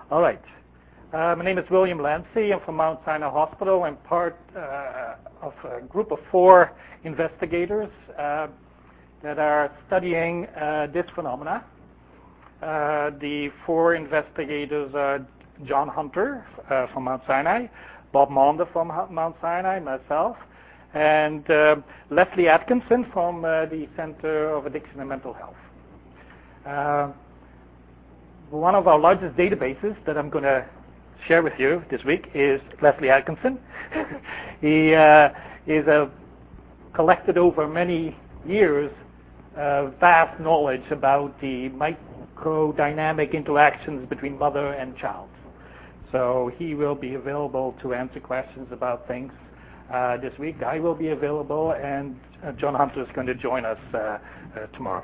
All right. My name is William Lancy. I'm from Mount Sinai Hospital. I'm part of a group of 4 investigators that are studying this phenomena. The 4 investigators are John Hunter from Mount Sinai, Bob Maunder from Mount Sinai, myself, and Leslie Atkinson from the Center of Addiction and Mental Health. One of our largest databases that I'm going to share with you this week is Leslie Atkinson. He is collected over many years vast knowledge about the microdynamic interactions between mother and child. So he will be available to answer questions about things this week. I will be available, and John Hunter is going to join us tomorrow.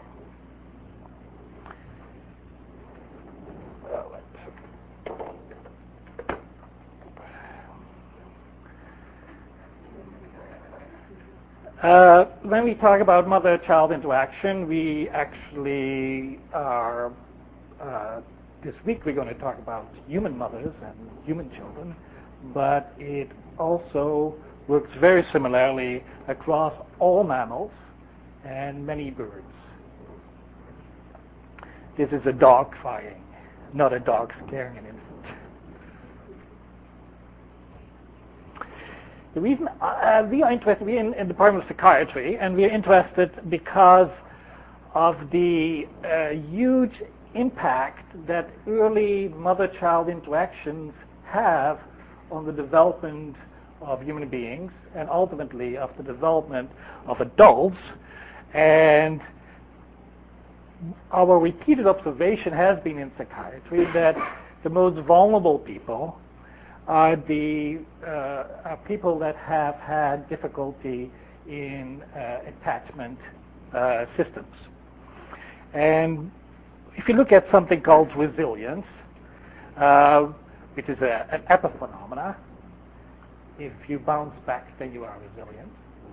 When we talk about mother-child interaction, we actually are, this week we're going to talk about human mothers and human children, but it also works very similarly across all mammals and many birds. This is a dog crying, not a dog scaring an infant. The reason we are interested, we're in the Department of Psychiatry, and we're interested because of the huge impact that early mother-child interactions have on the development of human beings and ultimately of the development of adults. And our repeated observation has been in psychiatry that the most vulnerable people are the people that have had difficulty in attachment systems. And if you look at something called resilience, which is an epiphenomena, if you bounce back, then you are resilient.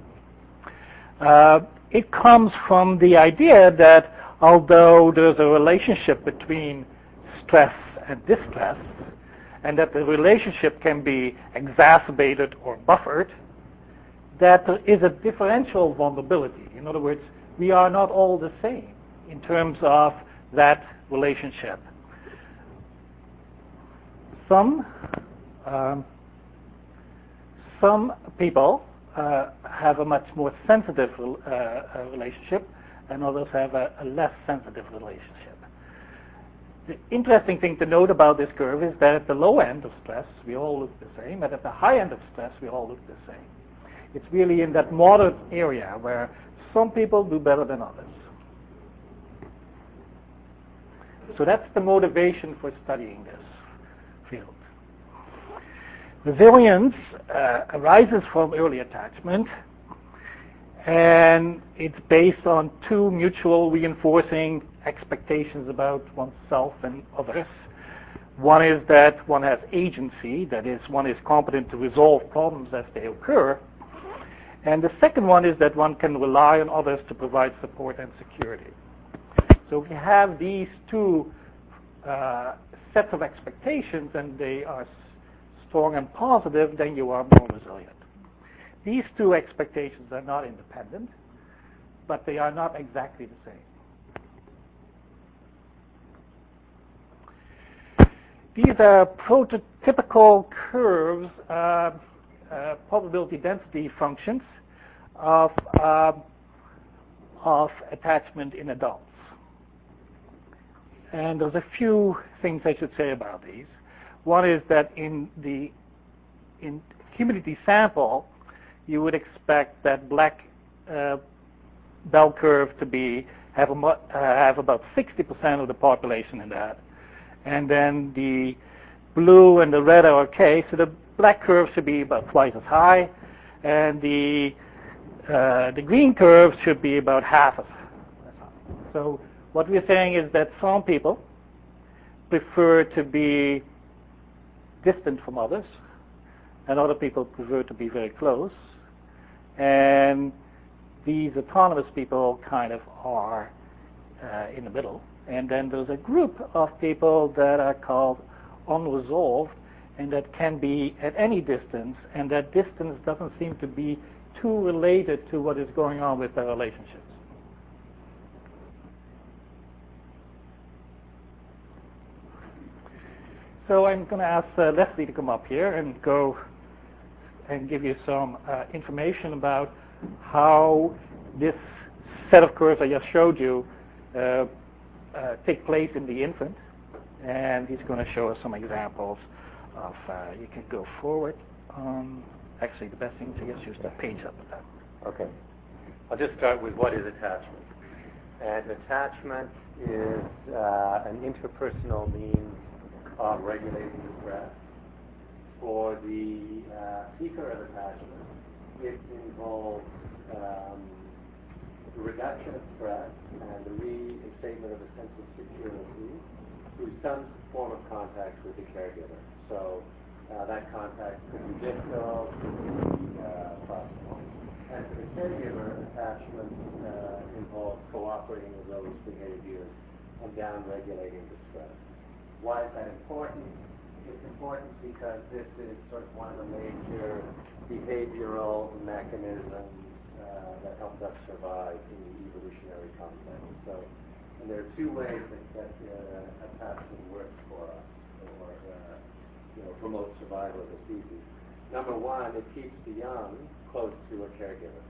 It comes from the idea that although there's a relationship between stress and distress, and that the relationship can be exacerbated or buffered, that there is a differential vulnerability. In other words, we are not all the same in terms of that relationship. Some people have a much more sensitive relationship, and others have a less sensitive relationship. The interesting thing to note about this curve is that at the low end of stress, we all look the same, and at the high end of stress, we all look the same. It's really in that moderate area where some people do better than others. So that's the motivation for studying this field. Resilience arises from early attachment, and it's based on 2 mutual reinforcing expectations about oneself and others. One is that one has agency, that is, one is competent to resolve problems as they occur. And the second one is that one can rely on others to provide support and security. So if you have these 2 sets of expectations and they are strong and positive, then you are more resilient. These 2 expectations are not independent, but they are not exactly the same. These are prototypical curves, probability density functions of attachment in adults. And there's a few things I should say about these. One is that in community sample, you would expect that black bell curve to have about 60% of the population in that. And then the blue and the red are okay, so the black curve should be about twice as high, and the green curve should be about half as high. So what we're saying is that some people prefer to be distant from others, and other people prefer to be very close. And these autonomous people kind of are in the middle. And then there's a group of people that are called unresolved, and that can be at any distance, and that distance doesn't seem to be too related to what is going on with their relationships. So I'm going to ask Leslie to come up here and go and give you some information about how this set of curves I just showed you take place in the infant. And he's going to show us some examples of, you can go forward. Actually, the best thing to just use the page up with that. Okay. I'll just start with what is attachment. And attachment is an interpersonal means of regulating stress. For the seeker of attachment, it involves the reduction of stress and the reinstatement of a sense of security through some form of contact with the caregiver. So that contact could be distal, could be proximal. And for the caregiver, attachment involves cooperating with those behaviors and down-regulating the stress. Why is that important? It's important because this is sort of one of the major behavioral mechanisms that helped us survive in the evolutionary context. So, and there are two ways that attachment works for us, or promotes survival of the species. Number one, it keeps the young close to a caregiver,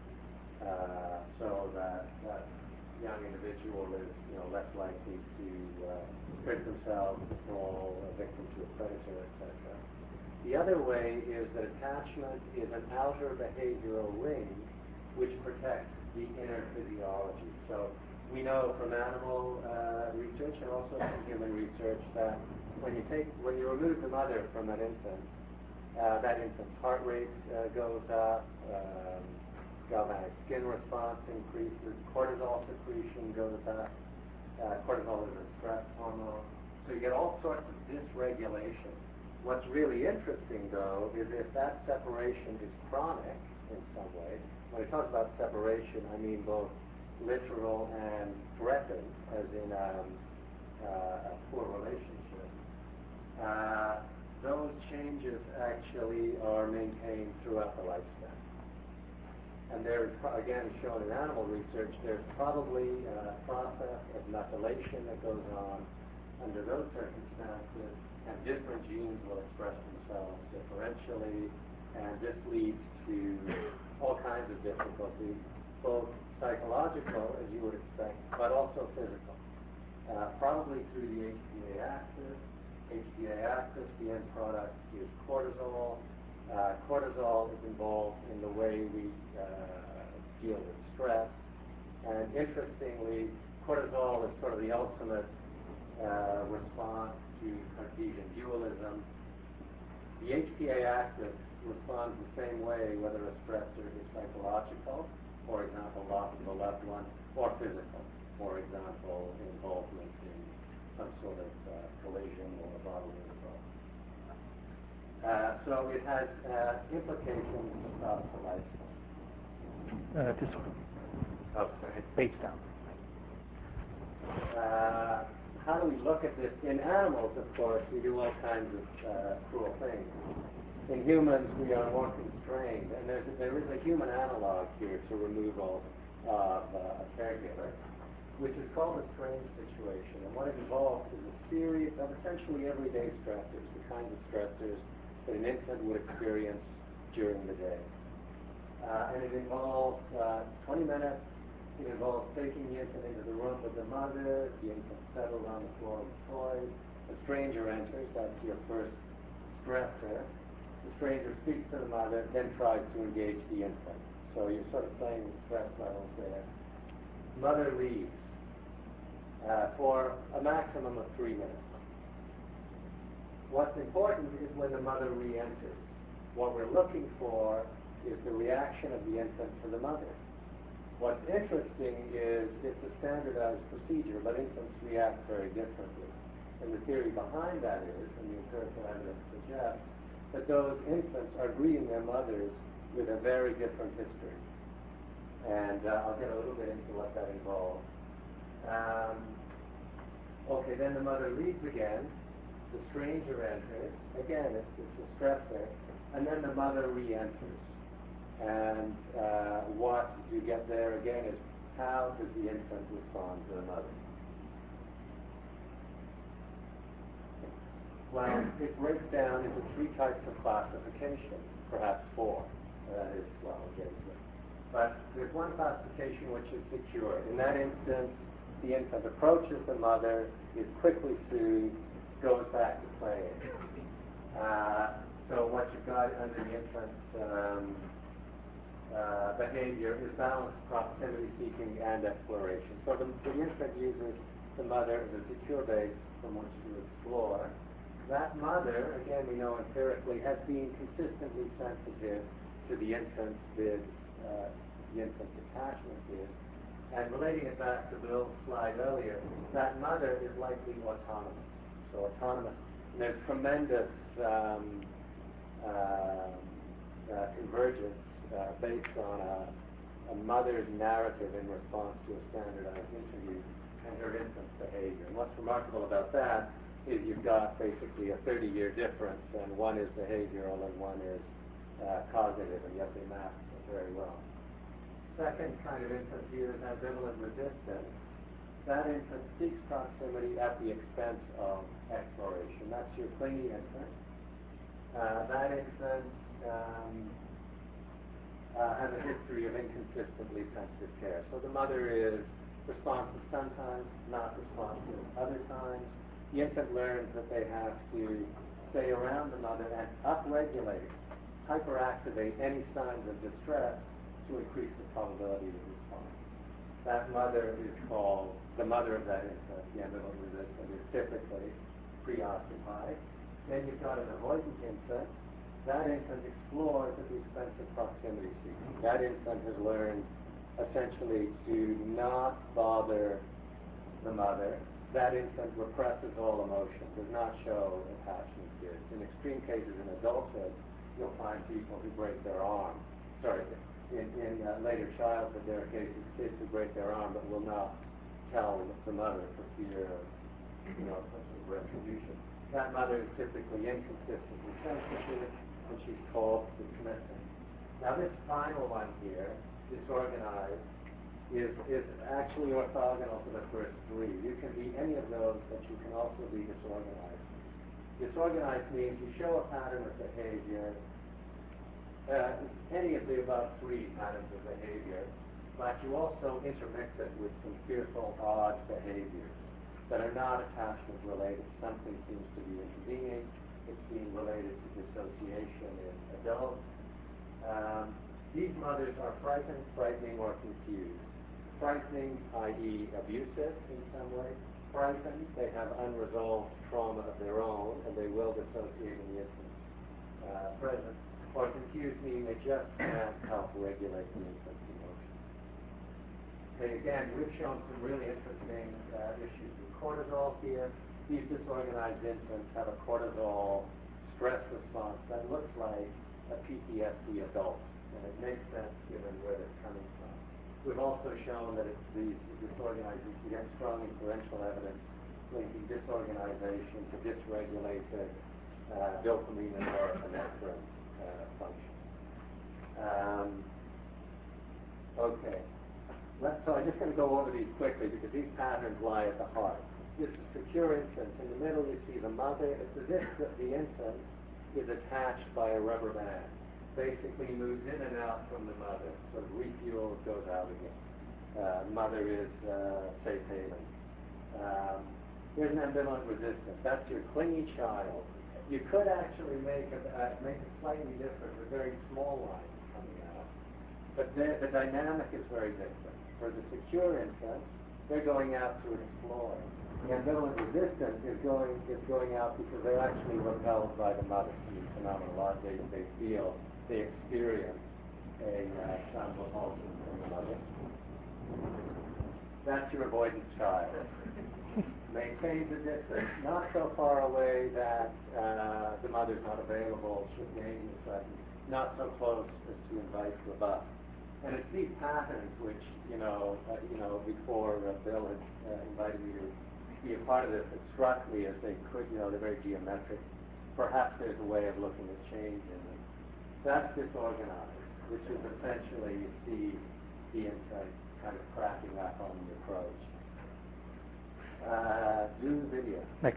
so that young individual is less likely to hurt themselves, to fall a victim to a predator, etc. The other way is that attachment is an outer behavioral ring which protects the inner physiology. So we know from animal research and also from human research that when you remove the mother from an infant, that infant's heart rate goes up, galvanic skin response increases, cortisol secretion goes up. Cortisol is a stress hormone. So you get all sorts of dysregulation. What's really interesting, though, is if that separation is chronic in some way. When I talk about separation, I mean both literal and threatened, as in a poor relationship. Those changes actually are maintained throughout the lifespan. And there's, again, shown in animal research, there's probably a process of methylation that goes on under those circumstances, and different genes will express themselves differentially, and this leads to all kinds of difficulties, both psychological, as you would expect, but also physical. Probably through the HPA axis. HPA axis, the end product is cortisol. Cortisol is involved in the way we deal with stress. And interestingly, cortisol is sort of the ultimate response to Cartesian dualism. The HPA axis responds the same way whether a stressor is psychological, for example, loss of a loved one, or physical, for example, involvement in some sort of collision or bodily assault. So it has implications across the lifespan. This one. Oh, sorry. Page down. How do we look at this? In animals, of course, we do all kinds of cruel things. In humans, we are more constrained, and there is a human analog here to removal of a caregiver, which is called a strange situation. And what it involves is a series of essentially everyday stressors, the kinds of stressors that an infant would experience during the day. And it involves 20 minutes. It involves taking the infant into the room with the mother, the infant settled on the floor with toys. A stranger enters, that's your first stressor. The stranger speaks to the mother, then tries to engage the infant. So you're sort of playing with stress levels there. Mother leaves for a maximum of 3 minutes. What's important is when the mother re-enters. What we're looking for is the reaction of the infant to the mother. What's interesting is it's a standardized procedure, but infants react very differently. And the theory behind that is, and the empirical evidence suggests, that those infants are greeting their mothers with a very different history. And I'll get a little bit into what that involves. Okay, then the mother leaves again, the stranger enters. Again, it's a stressor. And then the mother re-enters. And what you get there again is how does the infant respond to the mother? Well, it breaks down into 3 types of classification, perhaps 4. That is, well, okay. But there's one classification which is secure. In that instance, the infant approaches the mother, is quickly soothed, goes back to playing. So what you've got under the infant's behavior is balanced proximity seeking and exploration. So the infant uses the mother as a secure base from which to explore. That mother, again, we know empirically, has been consistently sensitive to the infant's bids, the infant's attachment bids. And relating it back to Bill's slide earlier, that mother is likely autonomous. So autonomous. And there's tremendous convergence based on a mother's narrative in response to a standardized interview and her infant's behavior. And what's remarkable about that is you've got basically a 30-year difference, and one is behavioral and one is cognitive, and yet they map very well. Second kind of infant here is ambivalent resistance. That infant seeks proximity at the expense of exploration. That's your clingy infant. That infant has a history of inconsistently sensitive care. So the mother is responsive sometimes, not responsive other times. The infant learns that they have to stay around the mother and upregulate, hyperactivate any signs of distress to increase the probability of response. That mother is called, the mother of that infant, the ambivalent resistant, is typically preoccupied. Then you've got an avoidant infant. That infant explores at the expense of proximity seeking. That infant has learned essentially to not bother the mother. That infant represses all emotion, does not show attachment bids. In extreme cases in adulthood, you'll find people who break their arm. In later childhood, there are cases kids who break their arm but will not tell the mother for fear of, retribution. That mother is typically inconsistently sensitive, and she's called dismissing. Now this final one here, disorganized, is actually orthogonal to the first 3. You can be any of those, but you can also be disorganized. Disorganized means you show a pattern of behavior, any of the above 3 patterns of behavior, but you also intermix it with some fearful, odd behaviors that are not attachment related. Something seems to be intervening. It's being related to dissociation in adults. These mothers are frightened, frightening, or confused. Frightening, i.e. abusive in some way. Frightened, they have unresolved trauma of their own, and they will dissociate in the infant's presence. Or confused, meaning they just can't help regulate the infant's emotions. Okay, again, we've shown some really interesting issues with cortisol here. These disorganized infants have a cortisol stress response that looks like a PTSD adult, and it makes sense given where they're coming from. We've also shown that these disorganized, you can get strong inferential evidence linking disorganization to dysregulated dopamine and norepinephrine function. Okay. So I'm just going to go over these quickly because these patterns lie at the heart. This is secure infant. In the middle you see the mother. It's as if the infant is attached by a rubber band. Basically moves in and out from the mother. So refuels, goes out again. Mother is safe haven. Here's an ambivalent resistance. That's your clingy child. You could actually make it slightly different, a very small line coming out. But the dynamic is very different. For the secure infant, they're going out to explore. The ambivalent resistance is going out because they're actually repelled by the mother. I mean, phenomenologically, they feel, they experience some repulsion from the mother. That's your avoidant child. Maintains a distance, not so far away that the mother's not available, should gain the presence, not so close as to invite rebuff. And it's these patterns which, before Bill had invited me to be a part of this, it struck me as they could, they're very geometric. Perhaps there's a way of looking at change in them. That's disorganized, which is essentially, you see the insight kind of cracking up on the approach. Do the video. Next.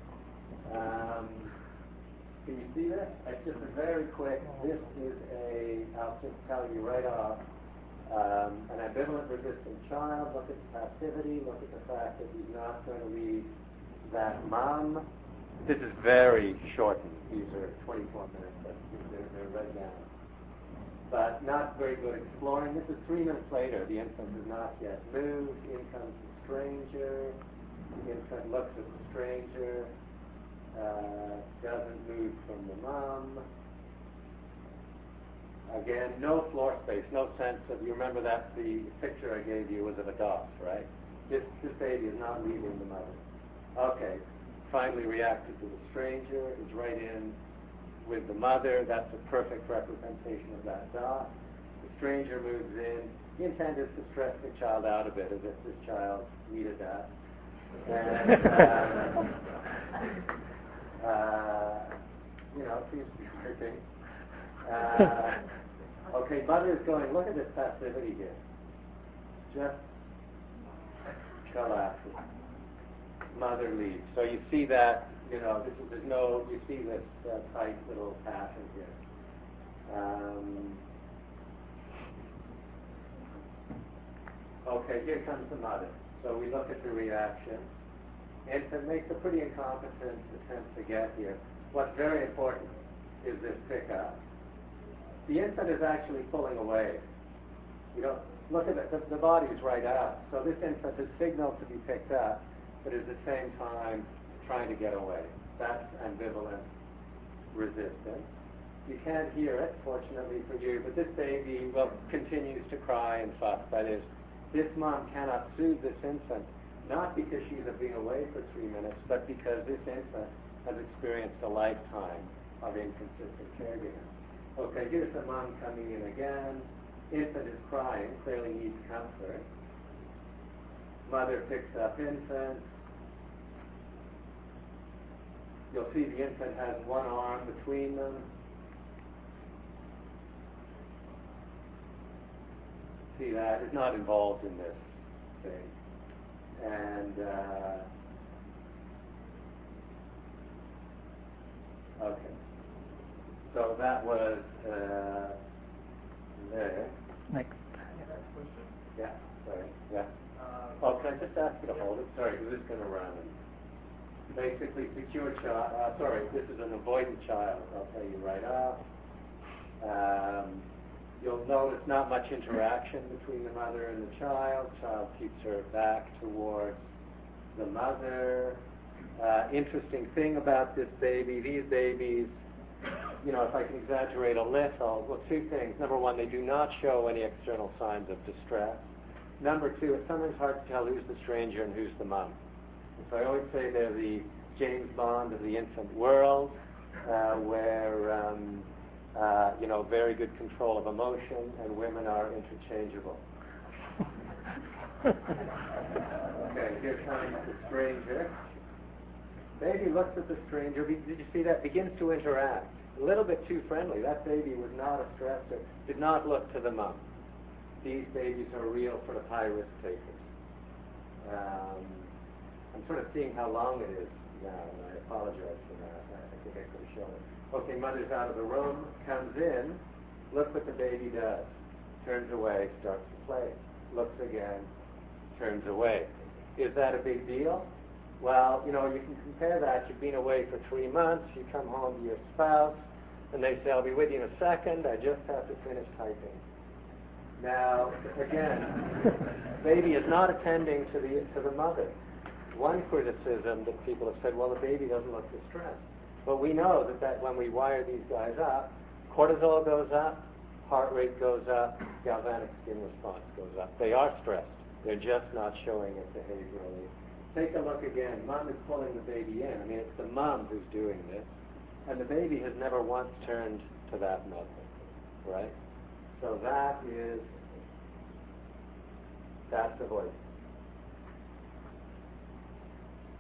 Can you see this? It's just a very quick, this is I'll just tell you right off, an ambivalent resistant child. Look at the passivity, look at the fact that he's not going to leave that mom. This is very shortened. These are 24 minutes. They're right down. But not very good exploring. This is 3 minutes later. The infant has not yet moved. In comes the stranger. The infant looks at the stranger. Doesn't move from the mom. Again, no floor space, no sense of, you remember that the picture I gave you was of a dog, right? This baby is not leaving the mother. Okay, finally reacted to the stranger, is right in with the mother. That's a perfect representation of that dot. The stranger moves in. The intent is to stress the child out a bit, as if this child needed that. And, seems to be working. Okay, mother is going, look at this passivity here. Just chill after. Mother leaves. So you see that, you see this tight little pattern here. Okay, here comes the mother. So we look at the reaction. Infant makes a pretty incompetent attempt to get here. What's very important is this pickup. The infant is actually pulling away. Look at it, the body's right out. So this infant is signaled to be picked up, but at the same time trying to get away. That's ambivalent resistance. You can't hear it, fortunately for you, but this baby continues to cry and fuss. That is, this mom cannot soothe this infant, not because she's been away for 3 minutes, but because this infant has experienced a lifetime of inconsistent caregiving. Okay, here's the mom coming in again. Infant is crying, clearly needs comfort. Mother picks up infant. You'll see the infant has one arm between them. See that? It's not involved in this thing. And, okay. So that was there. Next. Yeah, sorry. Yeah. Can I just ask you to hold it? Sorry, because it's going to run. Basically, secure child. Sorry, this is an avoidant child. I'll tell you right off. You'll notice not much interaction between the mother and the child. Child keeps her back towards the mother. Interesting thing about this baby, these babies, if I can exaggerate a little, two things. Number one, they do not show any external signs of distress. Number two, it's sometimes hard to tell who's the stranger and who's the mom. So I always say they're the James Bond of the infant world, where very good control of emotion, and women are interchangeable. Okay, here comes the stranger. Baby looks at the stranger. Did you see that? Begins to interact. A little bit too friendly. That baby was not a stressor. Did not look to the mom. These babies are real sort of high-risk takers. I'm sort of seeing how long it is now, and I apologize for that. I think I could have shown it. Okay, mother's out of the room, comes in. Look what the baby does. Turns away, starts to play. Looks again, turns away. Is that a big deal? Well, you can compare that. You've been away for 3 months. You come home to your spouse, and they say, I'll be with you in a second. I just have to finish typing. Now, again, baby is not attending to the mother. One criticism that people have said, well, the baby doesn't look distressed. But we know that when we wire these guys up, cortisol goes up, heart rate goes up, galvanic skin response goes up. They are stressed. They're just not showing it behaviorally. Take a look again. Mom is pulling the baby in. I mean, it's the mom who's doing this. And the baby has never once turned to that mother, right? So that's avoidance.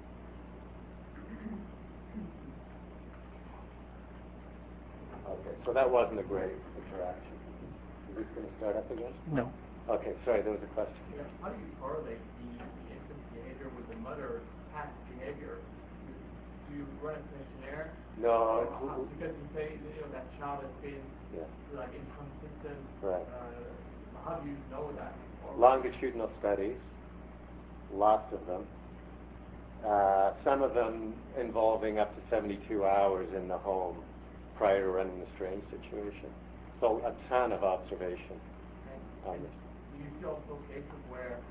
Okay, so that wasn't a great interaction. Is this going to start up again? No. Okay, sorry, there was a question. Yeah, how do you correlate the infant's behavior with the mother's past behavior? Do you run a questionnaire? No. Because you say that child has been like inconsistent. Right. How do you know that? Longitudinal studies, lots of them. Some of them involving up to 72 hours in the home prior to running the strange situation. So a ton of observation on this. Do you see also cases where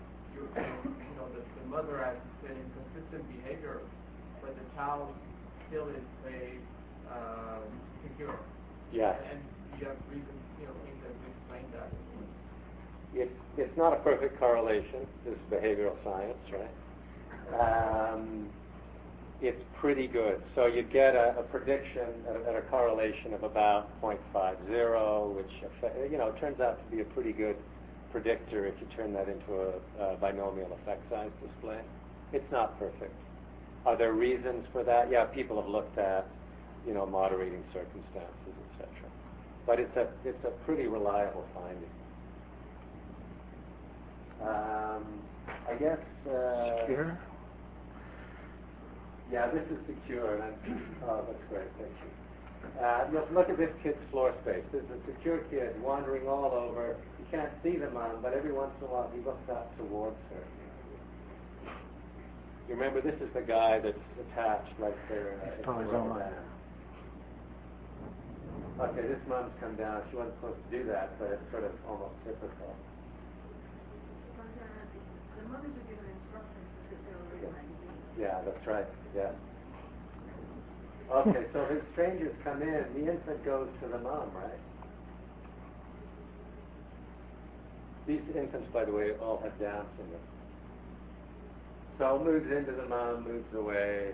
the mother has been in consistent behavior, but the child still is secure? Yes. And you have reasons, things that explain that. It's not a perfect correlation. This is behavioral science, right? It's pretty good. So you get a prediction at a correlation of about 0.50, which turns out to be a pretty good predictor if you turn that into a binomial effect size display. It's not perfect. Are there reasons for that? Yeah, people have looked at moderating circumstances, etc. But it's a pretty reliable finding. I guess. Secure. Yeah, this is secure, and that's great. Thank you. Look at this kid's floor space. This is a secure kid wandering all over. You can't see the mom, but every once in a while he looks up towards her. You remember, this is the guy that's attached like they're Okay, this mom's come down. She wasn't supposed to do that, but it's sort of almost typical. The mothers are given instructions to sit there reading magazines. Yeah, that's right. Yeah. Okay, so if strangers come in, the infant goes to the mom, right? These infants, by the way, all have Down syndrome. So it moves into the mom, moves away.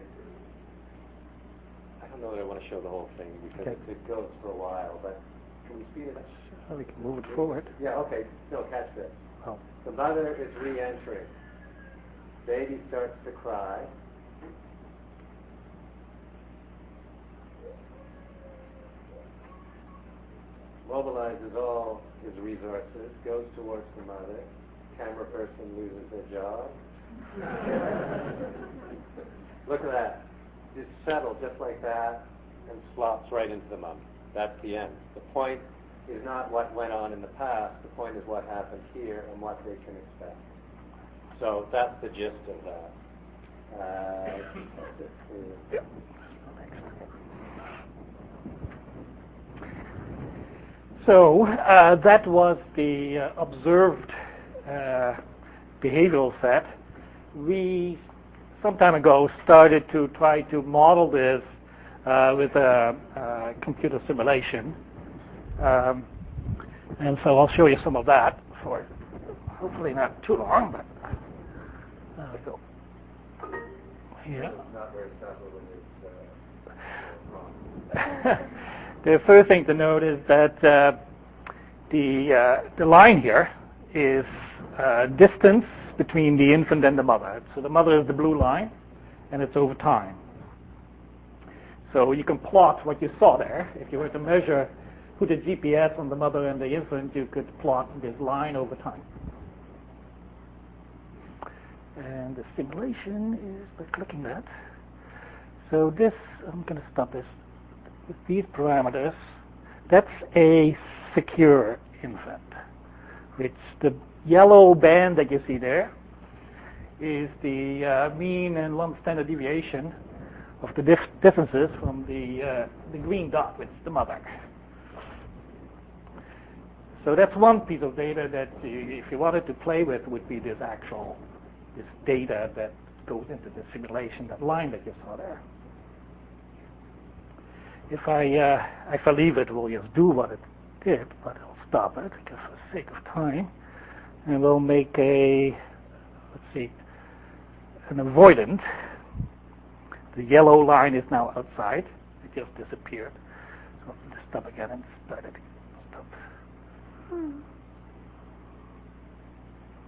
I don't know that I want to show the whole thing because it goes for a while, but can we speed it up? So we can move it forward. Yeah, okay. No, catch this. Oh. The mother is re-entering. Baby starts to cry. Mobilizes all his resources, goes towards the mother. Camera person loses their job. Look at that. Just settle just like that and slops right into the mum. That's the end. The point is not what went on in the past. The point is what happened here and what they can expect. So that's the gist of that. So that was the observed behavioral set. We, some time ago, started to try to model this with a computer simulation. And so I'll show you some of that for hopefully not too long, but there we go. Yeah. Not very subtle when it's The first thing to note is that the line here is distance between the infant and the mother. So the mother is the blue line, and it's over time. So you can plot what you saw there. If you were to measure, put a GPS on the mother and the infant, you could plot this line over time. And the simulation is by clicking that. So this, I'm going to stop this. With these parameters, that's a secure infant, which the yellow band that you see there is the mean and lump standard deviation of the differences from the green dot, which is the mother. So that's one piece of data that if you wanted to play with would be this data that goes into the simulation, that line that you saw there. If I leave it, we'll just do what it did, but I'll stop it because for the sake of time, and we'll make an avoidant. The yellow line is now outside; it just disappeared. So I'll just stop again and start it. Stop.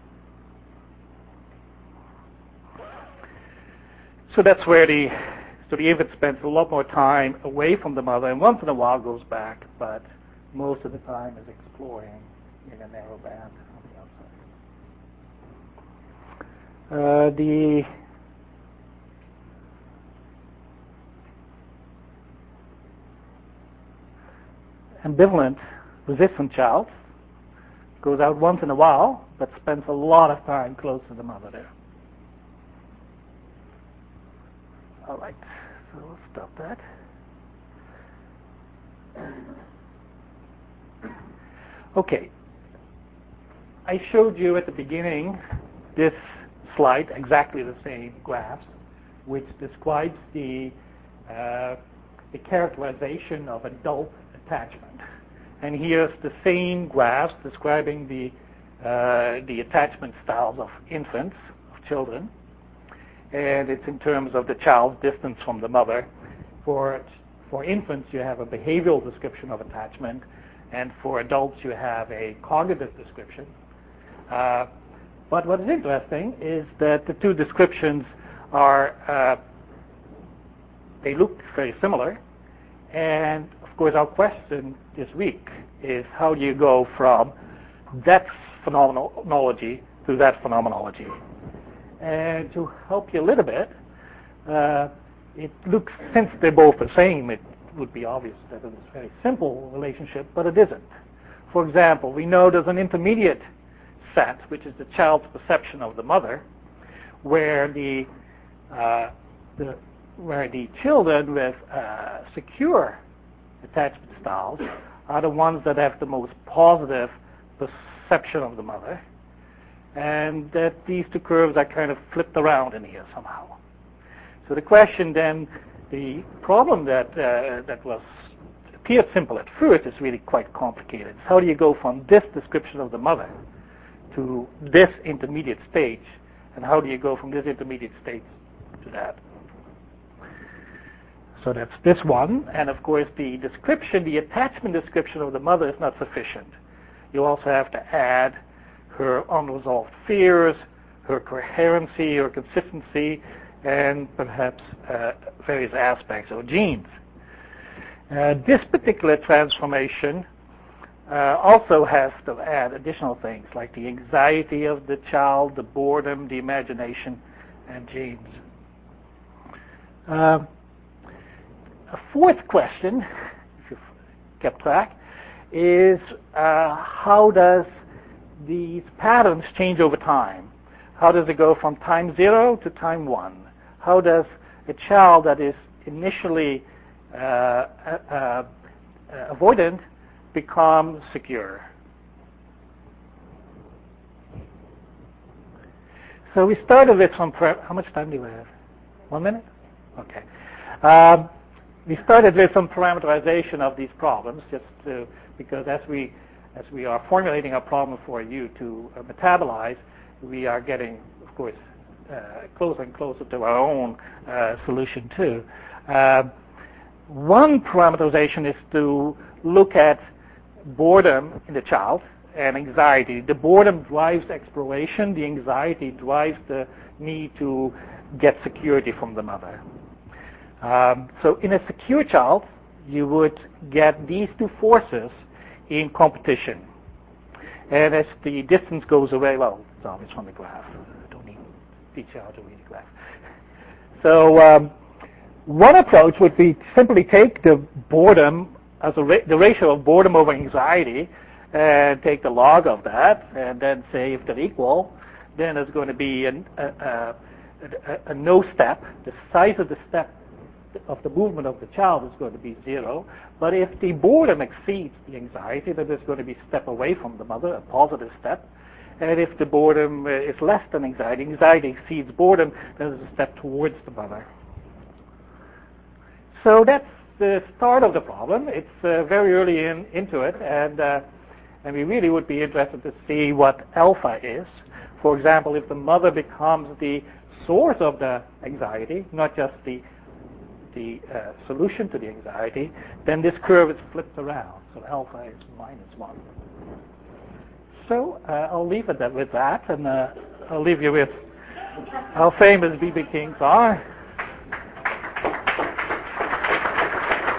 So that's where the So the infant spends a lot more time away from the mother, and once in a while goes back, but most of the time is exploring in a narrow band on the outside. The ambivalent resistant child goes out once in a while, but spends a lot of time close to the mother there. All right, so we'll stop that. Okay, I showed you at the beginning this slide, exactly the same graphs, which describes the characterization of adult attachment. And here's the same graphs describing the attachment styles of infants, of children. And it's in terms of the child's distance from the mother. For infants, you have a behavioral description of attachment, and for adults, you have a cognitive description. But what is interesting is that the two descriptions are, they look very similar. And of course, our question this week is how do you go from that phenomenology to that phenomenology? And to help you a little bit, it looks, since they're both the same, it would be obvious that it's a very simple relationship, but it isn't. For example, we know there's an intermediate set, which is the child's perception of the mother, where the children with secure attachment styles are the ones that have the most positive perception of the mother, and that these two curves are kind of flipped around in here somehow. So the question then, the problem that appeared simple at first is really quite complicated. How do you go from this description of the mother to this intermediate stage, and how do you go from this intermediate stage to that? So that's this one, and of course the description, the attachment description of the mother is not sufficient. You also have to add her unresolved fears, her coherency, her consistency, and perhaps various aspects of genes. This particular transformation also has to add additional things like the anxiety of the child, the boredom, the imagination, and genes. A fourth question, if you've kept track, is how does these patterns change over time? How does it go from time 0 to time 1? How does a child that is initially avoidant become secure? So we started with some, how much time do we have? 1 minute? Okay. We started with some parameterization of these problems, just to, because as we are formulating a problem for you to metabolize, we are getting, of course, closer and closer to our own solution too. One parameterization is to look at boredom in the child and anxiety. The boredom drives exploration. The anxiety drives the need to get security from the mother. So in a secure child, you would get these two forces in competition. And as the distance goes away, well, it's obvious from the graph. I don't need to teach you how to read the graph. So one approach would be simply take the boredom as the ratio of boredom over anxiety and take the log of that and then say if they're equal, then there's going to be a no step. The size of the step of the movement of the child is going to be 0. But if the boredom exceeds the anxiety, then there's going to be a step away from the mother, a positive step. And if the boredom is less than anxiety, anxiety exceeds boredom, then there's a step towards the mother. So that's the start of the problem. It's very early into it, and we really would be interested to see what alpha is. For example, if the mother becomes the source of the anxiety, not just the solution to the anxiety, then this curve is flipped around. So alpha is -1. So I'll leave it with that, and I'll leave you with how famous B.B. Kings are.